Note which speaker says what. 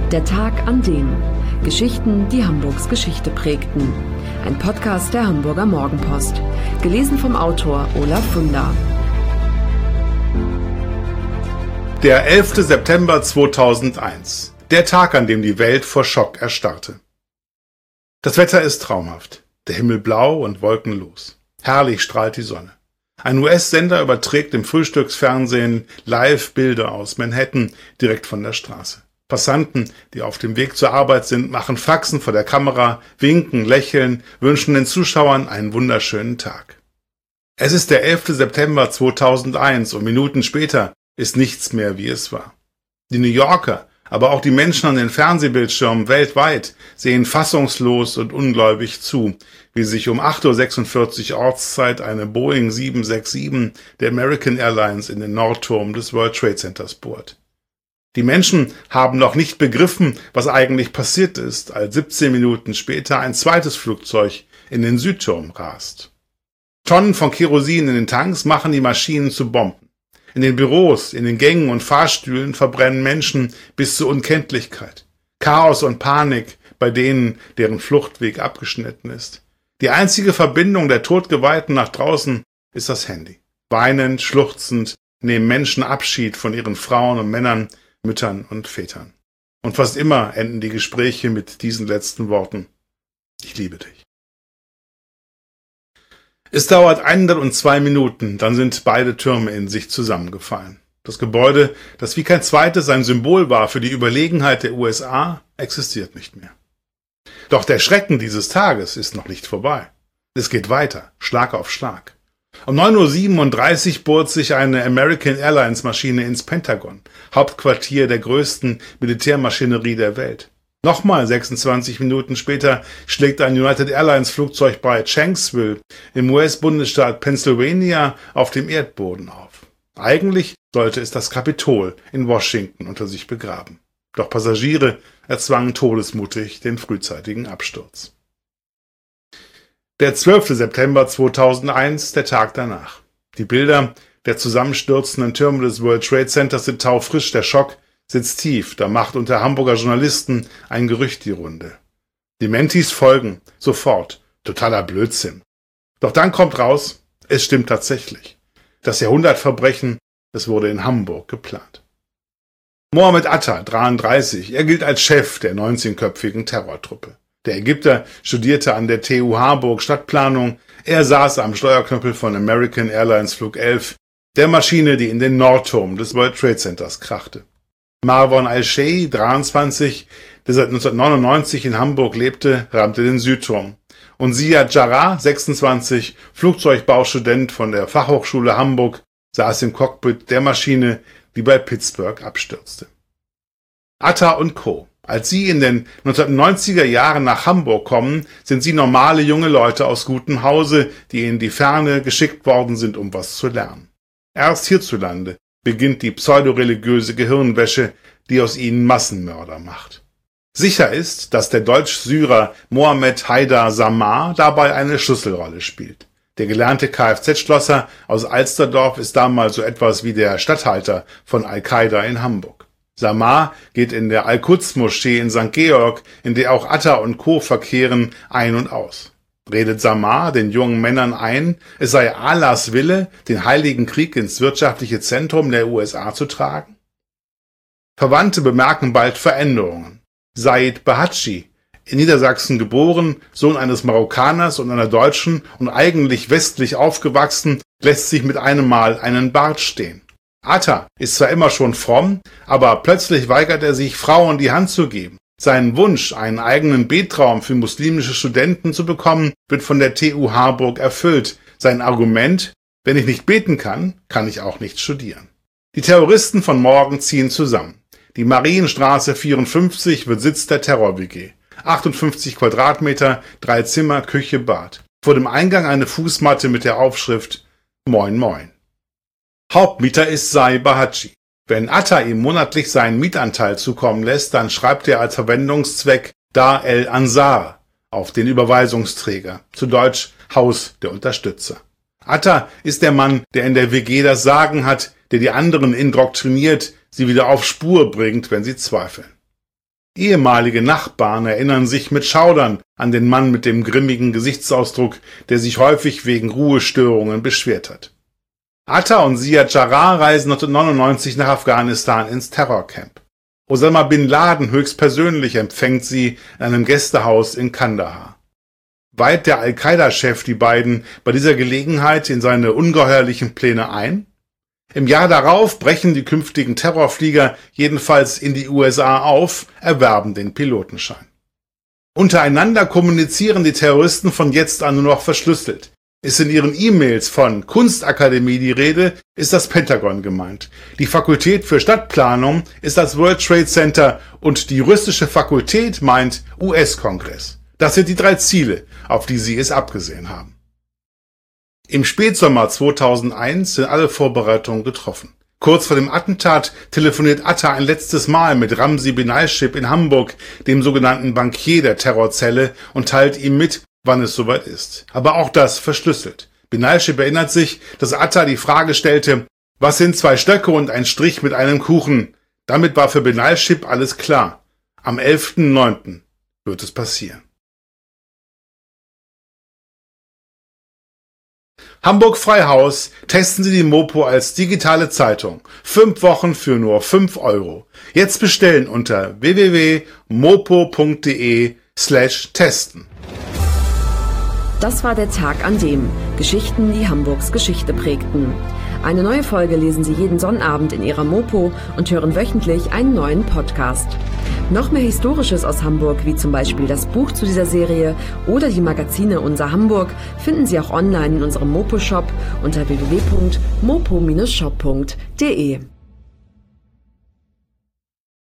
Speaker 1: Der Tag an dem. Geschichten, die Hamburgs Geschichte prägten. Ein Podcast der Hamburger Morgenpost. Gelesen vom Autor Olaf Funder.
Speaker 2: Der 11. September 2001. Der Tag, an dem die Welt vor Schock erstarrte. Das Wetter ist traumhaft. Der Himmel blau und wolkenlos. Herrlich strahlt die Sonne. Ein US-Sender überträgt im Frühstücksfernsehen live Bilder aus Manhattan direkt von der Straße. Passanten, die auf dem Weg zur Arbeit sind, machen Faxen vor der Kamera, winken, lächeln, wünschen den Zuschauern einen wunderschönen Tag. Es ist der 11. September 2001 und Minuten später ist nichts mehr, wie es war. Die New Yorker, aber auch die Menschen an den Fernsehbildschirmen weltweit sehen fassungslos und ungläubig zu, wie sich um 8:46 Uhr Ortszeit eine Boeing 767 der American Airlines in den Nordturm des World Trade Centers bohrt. Die Menschen haben noch nicht begriffen, was eigentlich passiert ist, als 17 Minuten später ein zweites Flugzeug in den Südturm rast. Tonnen von Kerosin in den Tanks machen die Maschinen zu Bomben. In den Büros, in den Gängen und Fahrstühlen verbrennen Menschen bis zur Unkenntlichkeit. Chaos und Panik bei denen, deren Fluchtweg abgeschnitten ist. Die einzige Verbindung der Todgeweihten nach draußen ist das Handy. Weinend, schluchzend nehmen Menschen Abschied von ihren Frauen und Männern, Müttern und Vätern. Und fast immer enden die Gespräche mit diesen letzten Worten: Ich liebe dich. Es dauert 102 Minuten, dann sind beide Türme in sich zusammengefallen. Das Gebäude, das wie kein zweites ein Symbol war für die Überlegenheit der USA, existiert nicht mehr. Doch der Schrecken dieses Tages ist noch nicht vorbei. Es geht weiter, Schlag auf Schlag. Um 9:37 Uhr bohrt sich eine American Airlines Maschine ins Pentagon, Hauptquartier der größten Militärmaschinerie der Welt. Nochmal 26 Minuten später schlägt ein United Airlines Flugzeug bei Shanksville im US-Bundesstaat Pennsylvania auf dem Erdboden auf. Eigentlich sollte es das Kapitol in Washington unter sich begraben. Doch Passagiere erzwangen todesmutig den frühzeitigen Absturz. Der 12. September 2001, der Tag danach. Die Bilder der zusammenstürzenden Türme des World Trade Centers sind taufrisch, der Schock sitzt tief, da macht unter Hamburger Journalisten ein Gerücht die Runde. Dementis folgen, sofort, totaler Blödsinn. Doch dann kommt raus, es stimmt tatsächlich. Das Jahrhundertverbrechen, es wurde in Hamburg geplant. Mohammed Atta, 33, er gilt als Chef der 19-köpfigen Terrortruppe. Der Ägypter studierte an der TU Harburg Stadtplanung, er saß am Steuerknüppel von American Airlines Flug 11, der Maschine, die in den Nordturm des World Trade Centers krachte. Marwan al-Shei, 23, der seit 1999 in Hamburg lebte, rammte den Südturm. Und Ziad Jarrah, 26, Flugzeugbaustudent von der Fachhochschule Hamburg, saß im Cockpit der Maschine, die bei Pittsburgh abstürzte. Atta und Co. Als sie in den 1990er Jahren nach Hamburg kommen, sind sie normale junge Leute aus gutem Hause, die in die Ferne geschickt worden sind, um was zu lernen. Erst hierzulande beginnt die pseudoreligiöse Gehirnwäsche, die aus ihnen Massenmörder macht. Sicher ist, dass der Deutsch-Syrer Mohammed Haidar Samar dabei eine Schlüsselrolle spielt. Der gelernte Kfz-Schlosser aus Alsterdorf ist damals so etwas wie der Statthalter von Al-Qaida in Hamburg. Samar geht in der Al-Quds-Moschee in St. Georg, in der auch Atta und Co. verkehren, ein und aus. Redet Samar den jungen Männern ein, es sei Allahs Wille, den Heiligen Krieg ins wirtschaftliche Zentrum der USA zu tragen? Verwandte bemerken bald Veränderungen. Said Bahatschi, in Niedersachsen geboren, Sohn eines Marokkaners und einer Deutschen und eigentlich westlich aufgewachsen, lässt sich mit einem Mal einen Bart stehen. Atta ist zwar immer schon fromm, aber plötzlich weigert er sich, Frauen die Hand zu geben. Seinen Wunsch, einen eigenen Betraum für muslimische Studenten zu bekommen, wird von der TU Harburg erfüllt. Sein Argument: Wenn ich nicht beten kann, kann ich auch nicht studieren. Die Terroristen von morgen ziehen zusammen. Die Marienstraße 54 wird Sitz der Terror-WG. 58 Quadratmeter, 3 Zimmer, Küche, Bad. Vor dem Eingang eine Fußmatte mit der Aufschrift Moin Moin. Hauptmieter ist Sai Bahatschi. Wenn Atta ihm monatlich seinen Mietanteil zukommen lässt, dann schreibt er als Verwendungszweck Dar el-Ansar auf den Überweisungsträger, zu Deutsch Haus der Unterstützer. Atta ist der Mann, der in der WG das Sagen hat, der die anderen indoktriniert, sie wieder auf Spur bringt, wenn sie zweifeln. Ehemalige Nachbarn erinnern sich mit Schaudern an den Mann mit dem grimmigen Gesichtsausdruck, der sich häufig wegen Ruhestörungen beschwert hat. Atta und Ziad Jarrah reisen 1999 nach Afghanistan ins Terrorcamp. Osama bin Laden höchstpersönlich empfängt sie in einem Gästehaus in Kandahar. Weiht der Al-Qaida-Chef die beiden bei dieser Gelegenheit in seine ungeheuerlichen Pläne ein? Im Jahr darauf brechen die künftigen Terrorflieger jedenfalls in die USA auf, erwerben den Pilotenschein. Untereinander kommunizieren die Terroristen von jetzt an nur noch verschlüsselt. Ist in ihren E-Mails von Kunstakademie die Rede, ist das Pentagon gemeint. Die Fakultät für Stadtplanung ist das World Trade Center und die juristische Fakultät meint US-Kongress. Das sind die 3 Ziele, auf die sie es abgesehen haben. Im Spätsommer 2001 sind alle Vorbereitungen getroffen. Kurz vor dem Attentat telefoniert Atta ein letztes Mal mit Ramzi Benalshib in Hamburg, dem sogenannten Bankier der Terrorzelle, und teilt ihm mit, wann es soweit ist. Aber auch das verschlüsselt. Benalshib erinnert sich, dass Atta die Frage stellte, was sind 2 Stöcke und ein Strich mit einem Kuchen? Damit war für Benalshib alles klar. Am 11.09. wird es passieren. Hamburg Freihaus, testen Sie die Mopo als digitale Zeitung. 5 Wochen für nur 5 €. Jetzt bestellen unter www.mopo.de/testen.
Speaker 1: Das war der Tag an dem. Geschichten, die Hamburgs Geschichte prägten. Eine neue Folge lesen Sie jeden Sonnabend in Ihrer Mopo und hören wöchentlich einen neuen Podcast. Noch mehr Historisches aus Hamburg, wie zum Beispiel das Buch zu dieser Serie oder die Magazine Unser Hamburg, finden Sie auch online in unserem Mopo-Shop unter www.mopo-shop.de.